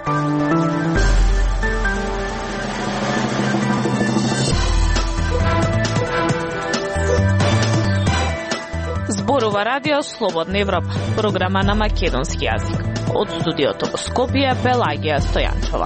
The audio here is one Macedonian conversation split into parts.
Зборува радио Слободна Европа, програма на македонски јазик. Од студиото во Скопје, Пелагија Стојанчова.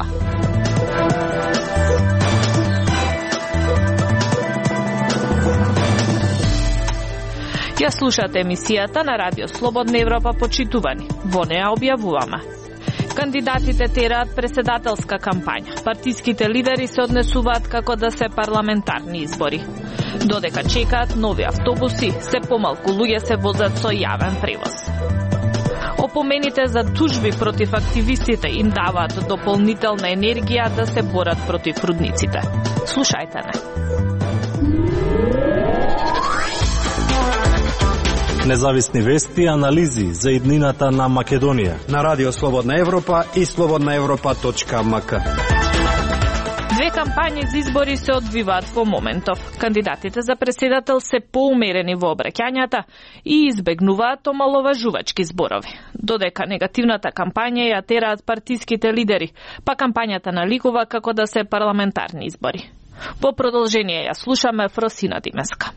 Ја слушате емисијата на радио Слободна Европа, почитувани. Во неа објавуваме: кандидатите тераат преседателска кампања. Партиските лидери се однесуваат како да се парламентарни избори. Додека чекаат нови автобуси, се помалку луѓе се возат со јавен превоз. Опомените за тужби против активистите им даваат дополнителна енергија да се борат против рудниците. Слушајте не. Независни вести и анализи за иднината на Македонија на Радио Слободна Европа и slobodnaevropa.mk. Две кампањи за избори се одвиваат во моментов. Кандидатите за преседател се поумерени во обраќањата и избегнуваат омаловажувачки зборови. Додека негативната кампања ја тераат партиските лидери, па кампањата наликува како да се парламентарни избори. По продолжение ја слушаме Фросина Димеска.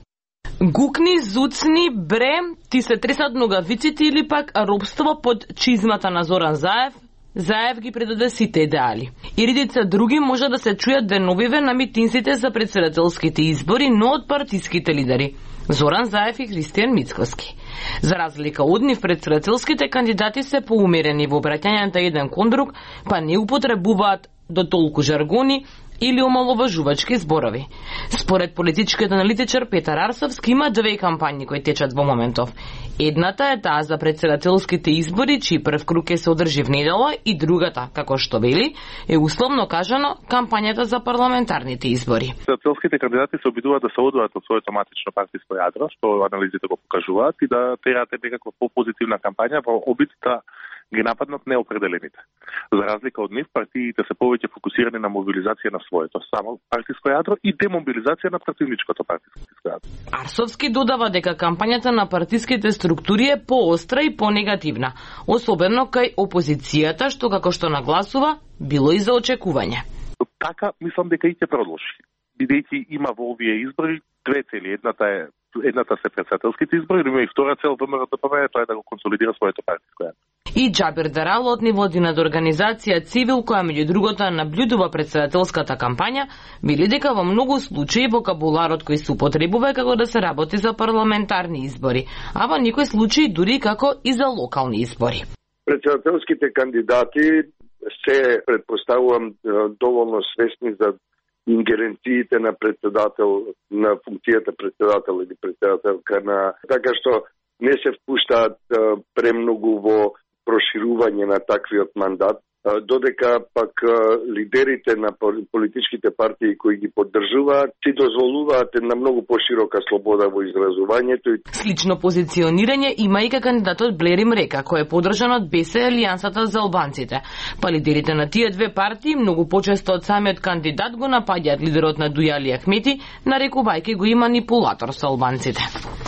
Гукни, зуцни, бре, ти се тресат ногавиците или пак робство под чизмата на Зоран Заев? Заев ги предаде сите идеали. И редица други може да се чујат деновиве на митинзите за председателските избори, но од партиските лидери Зоран Заев и Христијан Мицкоски. За разлика од нив, председателските кандидати се поумерени во обраќањата еден кон друг, па не употребуваат до толку жаргони или омаловажувачки зборови. Според политичкиот аналитичар Петар Арсовски, има две кампањи кои течат во моментов. Едната е таа за председателските избори, чиј прв круг ќе се одржи в недела, и другата, како што вели, е условно кажано кампањата за парламентарните избори. Председателските кандидати се обидуваат да се одвојат од своето матично партиско јадро, што анализите го покажуваат, и да тераат некаква попозитивна кампања во обид да ги нападнат неопределените. За разлика од нив, партиите се повеќе фокусирани на мобилизација на своето само партиско јадро и демобилизација на противничкото партиско јадро. Арсовски додава дека кампањата на партиските структури е поостра и понегативна, особено кај опозицијата, што како што нагласува, било и за очекување. Така, мислам дека и ќе продолжи. Бидејќи има во овие избори две цели. Едната се председателските избори, но има и втора цел ВМРО-ДПМН, тоа е да го консолидира своето партиско јадро. И Џабир Дарал од невладината организација Цивил, која меѓу другото наблюдува председателската кампања, вели дека во многу случаи вокабуларот кој се употребува е како да се работи за парламентарни избори, а во некои случаи дури како и за локални избори. Председателските кандидати се, предпоставувам, доволно свесни за ингеренциите на председател, на функцијата председател или председателка на, така што не се впуштаат премногу во проширување на таквиот мандат, додека пак лидерите на политичките партии кои ги поддржуваат си дозволуваат на многу поширока слобода во изразувањето. Слично позиционирање има и кандидатот Блери Мрека, кој е поддржан од БС Алијансата за албанците. Па лидерите на тие две партии многу почесто од самиот кандидат го напаѓаат лидерот на Дујали Ахмети, нарекувајќи го и манипулатор со албанците.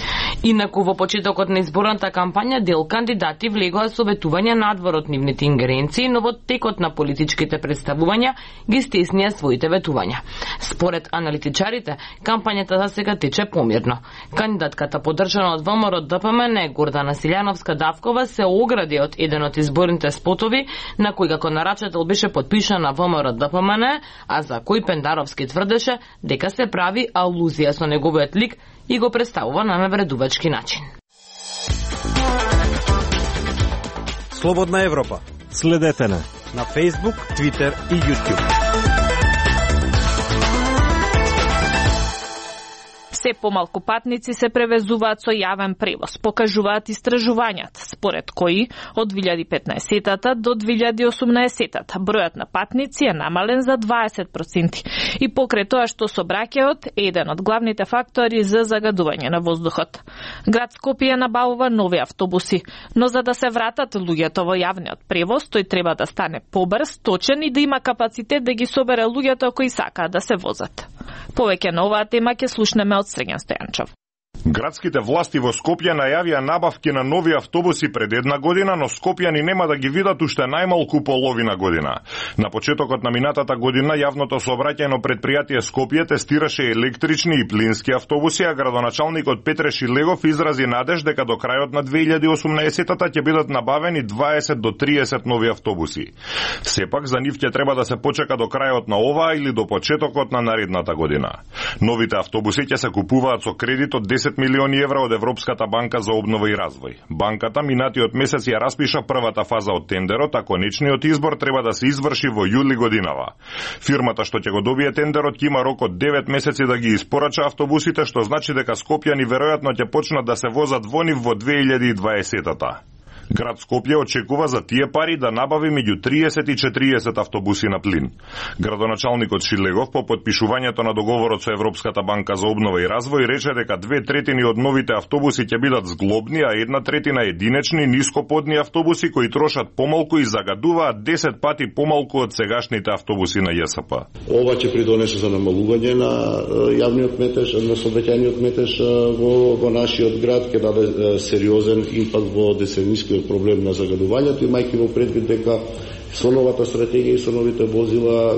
Инаку во почетокот на изборната кампања дел кандидати влегоа со ветување надвор од нивните ингеренции, но во текот на политичките представувања ги стеснија своите ветувања. Според аналитичарите, кампањата за сега тече помирно. Кандидатката поддржана од ВМРО-ДПМН Гордана Силјановска-Давкова се огради од еден од изборните спотови на кој како нарачател беше подпишана ВМРО-ДПМН, а за кој Пендаровски тврдеше дека се прави алузија со неговиот лик и го представува на навредувачки начин. Слободна Европа. Следете на Facebook, Twitter и YouTube. Се помалку патници се превезуваат со јавен превоз, покажуваат истражувањата, според кои од 2015 до 2018 бројот на патници е намален за 20%. И покрај тоа што сообраќајот е еден од главните фактори за загадување на воздухот. Град Скопје набавува нови автобуси, но за да се вратат луѓето во јавниот превоз, тој треба да стане побрз, точен и да има капацитет да ги собере луѓето кои сакаат да се возат. Повеќе на оваа тема ќе слушнеме од Срđan Стојанчов. Градските власти во Скопје најавија набавки на нови автобуси пред една година, но скопјани нема да ги видат уште најмалку половина година. На почетокот на минатата година јавното сообраќајно предпријатие Скопје тестираше електрични и плински автобуси, а градоначалникот Петре Шилегов изрази надеж дека до крајот на 2018-та ќе бидат набавени 20 до 30 нови автобуси. Сепак за нив ќе треба да се почека до крајот на оваа или до почетокот на наредната година. Новите автобуси ќе се купуваат со кредит од 10 милиони евра од Европската банка за обнова и развој. Банката минатиот месец ја распиша првата фаза од тендерот, а конечниот избор треба да се изврши во јули годинава. Фирмата што ќе го добие тендерот ќе има рок од 9 месеци да ги испорача автобусите, што значи дека скопјани веројатно ќе почнат да се возат во нив во 2020-та. Град Скопје очекува за тие пари да набави меѓу 30 и 40 автобуси на плин. Градоначалникот Шилегов по подпишувањето на договорот со Европската банка за обнова и развој рече дека 2/3 од новите автобуси ќе бидат зглобни, а 1/3 единечни нископодни автобуси кои трошат помалку и загадуваат 10 пати помалку од сегашните автобуси на ЈСП. Ова ќе придонесе за намалување на јавниот метеж, на сообраќајниот метеж во нашиот град, ќе даде сериозен импакт во деценискиот проблем на загадувањето, имајќи во предвид дека со новата стратегија и со новите возила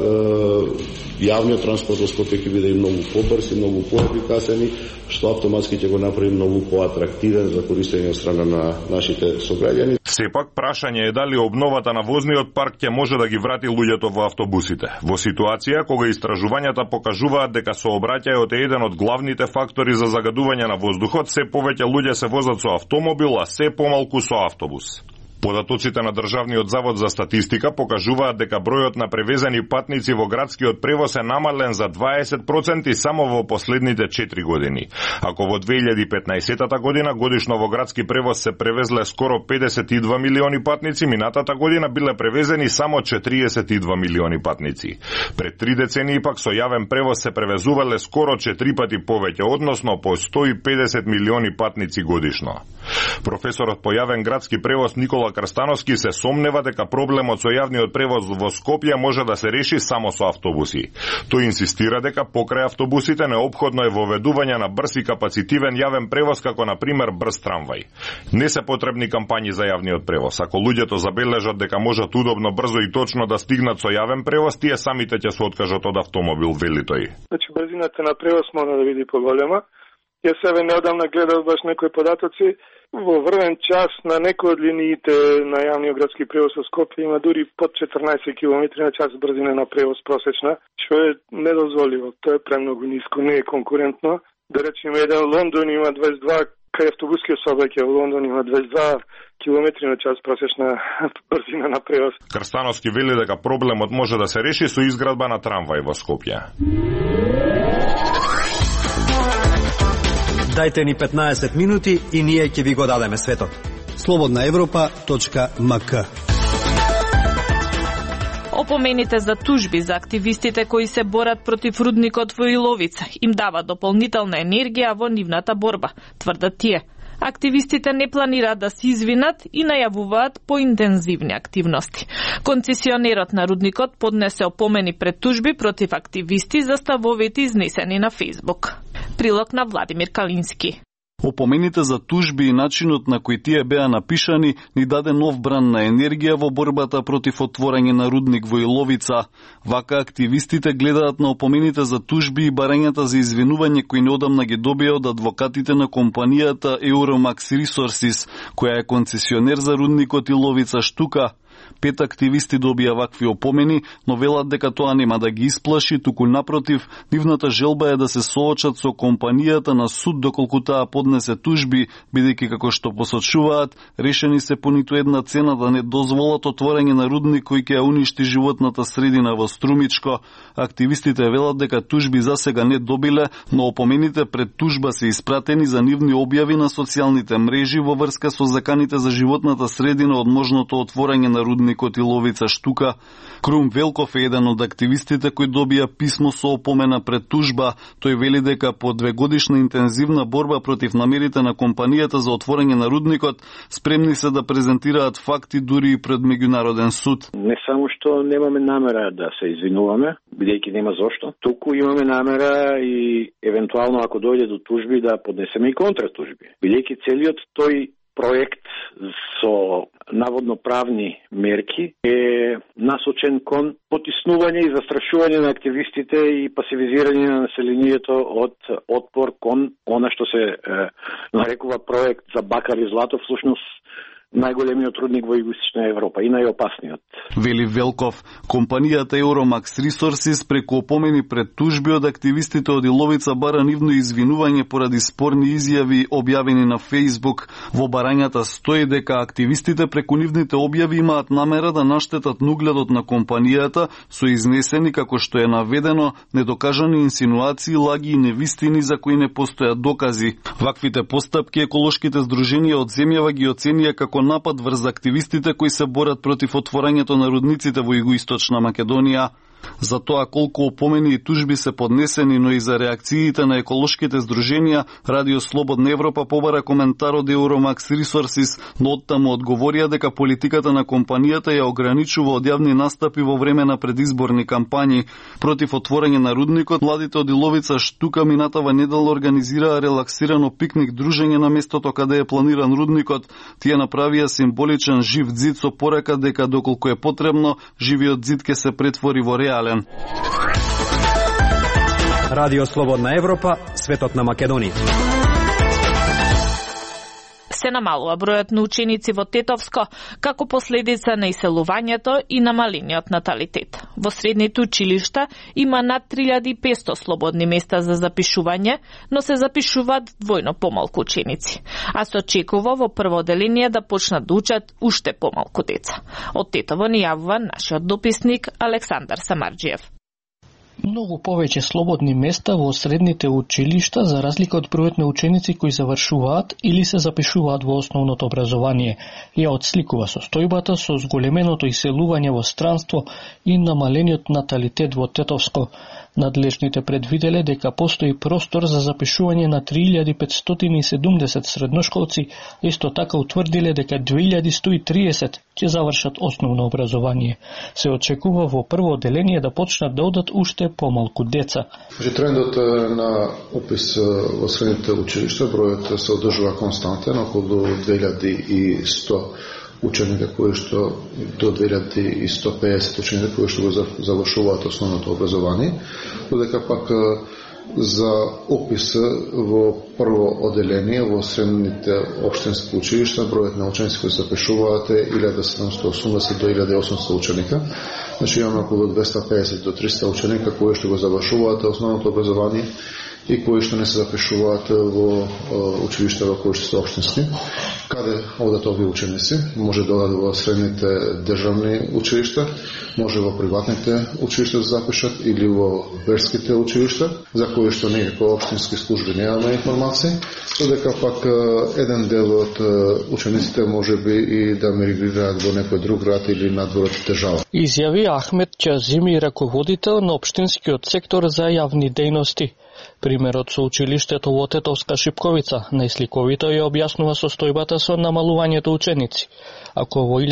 јавниот транспорт во Скопје ќе биде и многу побрз и многу поефикасен, што автоматски ќе го направи многу поатрактивен за користење од страна на нашите сограѓани. Сепак прашање е дали обновата на возниот парк ќе може да ги врати луѓето во автобусите. Во ситуација кога истражувањата покажуваат дека сообраќајот е еден од главните фактори за загадување на воздухот, се повеќе луѓе се возат со автомобил, а се помалку со автобус. Податоците на Државниот завод за статистика покажуваат дека бројот на превезени патници во градскиот превоз е намален за 20% само во последните 4 години. Ако во 2015 година годишно во градски превоз се превезле скоро 52 милиони патници, минатата година биле превезени само 42 милиони патници. Пред 3 децении пак со јавен превоз се превезувале скоро 4 пати повеќе, односно по 150 милиони патници годишно. Професорот по јавен градски превоз Никола Крстановски се сомнева дека проблемот со јавниот превоз во Скопје може да се реши само со автобуси. Тој инсистира дека покрај автобусите неопходно е воведување на брз и капацитивен јавен превоз како на пример брз трамвај. Не се потребни кампањи за јавниот превоз. Ако луѓето забележат дека можат удобно, брзо и точно да стигнат со јавен превоз, тие самите ќе се откажат од автомобил, вели тој. Значи брзината на превоз може да биде поголема. Јас себе неодамна гледав баш некои податоци. Во врвен час на некои од линиите на јавниот градски превоз во Скопје има дури под 14 км на час брзина на превоз просечна, што е недозволиво. Тоа е премногу ниско, не е конкурентно. Да речеме, еден Лондон има 22, кај автобускиот сообраќај во Лондон има 22 км на час просечна брзина на превоз. Крстановски вели дека проблемот може да се реши со изградба на трамвај во Скопје. Дајте ни 15 минути и ние ќе ви го дадеме светот. slobodnaevropa.mk. Опомените за тужби за активистите кои се борат против рудникот во Иловица им дава дополнителна енергија во нивната борба, тврдат тие. Активистите не планираат да се извинат и најавуваат поинтензивни активности. Концесионерот на рудникот поднесе опомени пред тужби против активисти за ставовите изнесени на Фејсбук. Прилог на Владимир Калински. Опомените за тужби и начинот на кој тие беа напишани ни даде нов бран на енергија во борбата против отворање на рудник во Иловица. Вака активистите гледаат на опомените за тужби и барањата за извинување кои неодамна ги добија од адвокатите на компанијата Euromax Resources, која е концесионер за рудникот Иловица Штука. 5 активисти добија вакви опомени, но велат дека тоа нема да ги исплаши, туку напротив, нивната желба е да се соочат со компанијата на суд доколку таа поднесе тужби, бидејќи како што посочуваат, решени се по ниту една цена да не дозволат отворање на рудник кој ќе уништи животната средина во Струмичко. Активистите велат дека тужби засега не добиле, но опомените пред тужба се испратени за нивни објави на социјалните мрежи во врска со заканите за животната средина од можното отворање на на рудникот Иловица Штука. Крум Велков е еден од активистите кој добија писмо со опомена пред тужба. Тој вели дека по 2-годишна интензивна борба против намерите на компанијата за отворање на рудникот, спремни се да презентираат факти дури и пред меѓународен суд. Не само што немаме намера да се извинуваме, бидејќи нема зошто, туку имаме намера и евентуално ако дојде до тужби да поднесеме и контратужби. Бидејќи целиот тој проект со наводно правни мерки е насочен кон потиснување и застрашување на активистите и пасивизирање на населението од отпор кон она што се нарекува проект за бакар и злато, всушност најголемиот рудник во Југоисточна Европа и најопасниот. Вели Велков, компанијата Euromax Resources преку опомени пред тужби од активистите од Иловица бара нивно извинување поради спорни изјави објавени на Facebook. Во барањата стои дека активистите преку нивните објави имаат намера да наштетат угледот на компанијата со изнесени, како што е наведено, недокажани инсинуации, лаги и невистини за кои не постојат докази. Ваквите постапки еколошките здруженија од земјава ги оценија како напад врз активистите кои се борат против отворањето на рудниците во Југоисточна Македонија. За тоа колку опомени и тужби се поднесени, но и за реакциите на еколошките здруженија, Радио Слободна Европа побара коментар од Euromax Resources, но оттаму одговорија дека политиката на компанијата ја ограничува од јавни настапи во време на предизборни кампањи. Против отворање на рудникот, младите од Иловица Штука минатава недела организираа релаксирано пикник дружење на местото каде е планиран рудникот. Тие направија символичен жив ѕид со порака дека доколку е потребно, живиот ѕид ќе се претвори во реален. Радио Слободна Европа, светот на Македонија. Се намалува бројот на ученици во Тетовско како последица на иселувањето и намалениот наталитет. Во средните училишта има над 3500 слободни места за запишување, но се запишуваат двојно помалку ученици. А се очекува во прво одделение да почнат да учат уште помалку деца. Од Тетово ни јавува нашиот дописник Александар Самарџиев. Многу повеќе слободни места во средните училишта за разлика од бројот на ученици кои завршуваат или се запишуваат во основното образование. Ја отсликува состојбата со зголеменото иселување во странство и намалениот наталитет во Тетовско. Надлежните предвиделе дека постои простор за запишување на 3570 средношколци, исто така утврдиле дека 2130 ќе завршат основно образование. Се очекува во прво одделение да почнат да одат уште помалку деца. Трендот на упис во средните училишта, бројот се одржува константен, околу 2100 ученика кои што до 2150 ученика кои што го завршуваат основното образование, додека пак за опис во прво одделение во средните општински училишта бројот на ученици кои се запишуваат е 1780 до 1800 ученика. Значи имаме околу 250 до 300 ученика кои што го завршуваат основното образование и кои што не се запишуваат во училишта во кои што се општински. Каде одат овие ученици? Може да одат во средните државни училишта, може во приватните училишта да запишат или во верските училишта, за кои што ние како општински служби немаме информации, додека пак еден дел од учениците може би и да мигрираат во некој друг град или надвор од држава. Изјави Ахмет Ќазими, раководител на општинскиот сектор за јавни дејности. Примерот со училиштето во Тетовска Шипковица најсликовито ја објаснува состојбата со намалувањето ученици. Ако во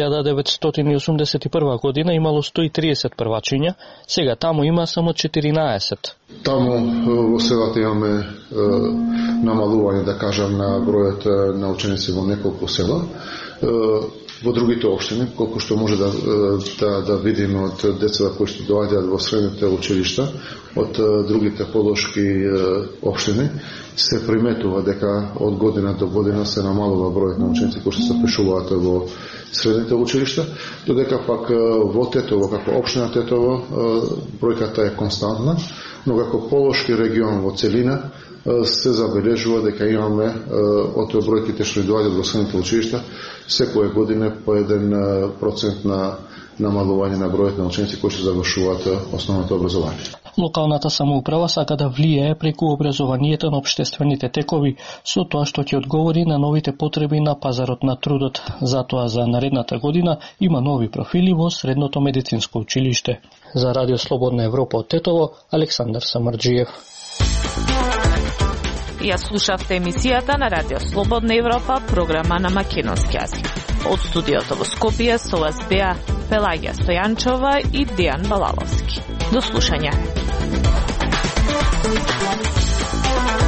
1981 година имало 130 првачиња, сега таму има само 14. Таму во селата имаме намалување, да кажам, на бројот на ученици во неколку села. Во другите општини, колку што може да видиме од децата кои што доаѓаат во средните училишта, од другите полошки општини, се приметува дека од година до година се намалува бројот на ученици кои што се запишуваат во средните училишта, додека пак во Тетово, како општина Тетово, бројката е константна, но како полошки регион во целина се забележува дека имаме од бројките што доаѓаат во средните училишта секоја година по 1% на намалување на бројот на ученици кои што завршуваат основното образование. Локалната самоуправа сака да влијае преку образованието на општествените текови, со тоа што ќе одговори на новите потреби на пазарот на трудот. Затоа за наредната година има нови профили во Средното медицинско училиште. За Радио Слободна Европа од Тетово, Александар Самарджиев. Ја слушавте емисијата на Радио Слободна Европа, програма на македонски јазик. Од студиото во Скопје со вас беа Пелагија Стојанчова и Дејан Балаловски. До слушање.